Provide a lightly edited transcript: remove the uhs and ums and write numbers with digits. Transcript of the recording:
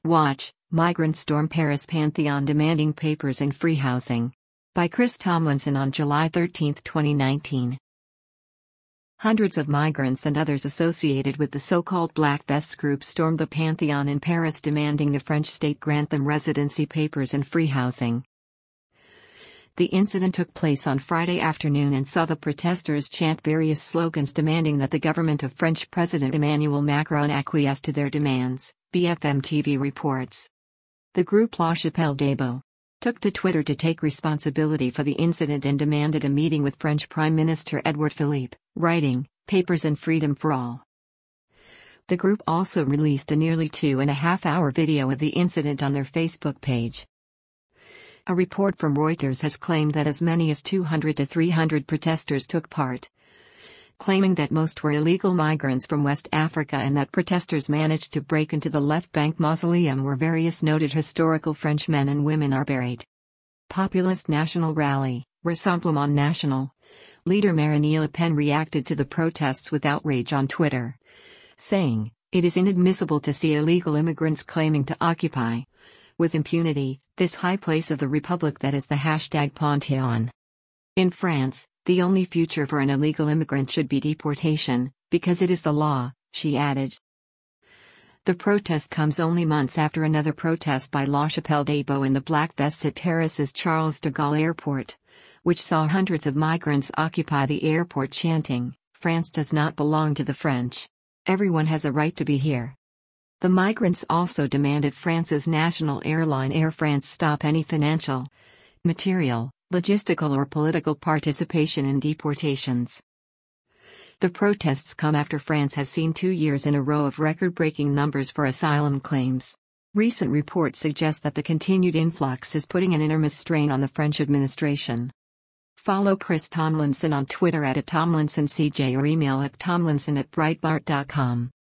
Watch, Migrants Storm Paris Pantheon Demanding Papers and Free Housing. By Chris Tomlinson on July 13, 2019. Hundreds of migrants and others associated with the so-called Black Vests group stormed the Pantheon in Paris demanding the French state grant them residency papers and free housing. The incident took place on Friday afternoon and saw the protesters chant various slogans demanding that the government of French President Emmanuel Macron acquiesce to their demands, BFM TV reports. The group La Chapelle Debo took to Twitter to take responsibility for the incident and demanded a meeting with French Prime Minister Edouard Philippe, writing, "Papers and freedom for all." The group also released a nearly 2.5-hour video of the incident on their Facebook page. A report from Reuters has claimed that as many as 200 to 300 protesters took part, claiming that most were illegal migrants from West Africa and that protesters managed to break into the Left Bank Mausoleum where various noted historical French men and women are buried. Populist National Rally, Rassemblement National leader Marine Le Pen reacted to the protests with outrage on Twitter, saying, "It is inadmissible to see illegal immigrants claiming to occupy, with impunity, this high place of the Republic that is the #Panthéon. In France, the only future for an illegal immigrant should be deportation, because it is the law," she added. The protest comes only months after another protest by La Chapelle Debo in the Black Vests at Paris's Charles de Gaulle Airport, which saw hundreds of migrants occupy the airport chanting, "France does not belong to the French. Everyone has a right to be here." The migrants also demanded France's national airline Air France stop any financial, material, logistical or political participation in deportations. The protests come after France has seen 2 years in a row of record-breaking numbers for asylum claims. Recent reports suggest that the continued influx is putting an enormous strain on the French administration. Follow Chris Tomlinson on Twitter @TomlinsonCJ or email at tomlinson@breitbart.com.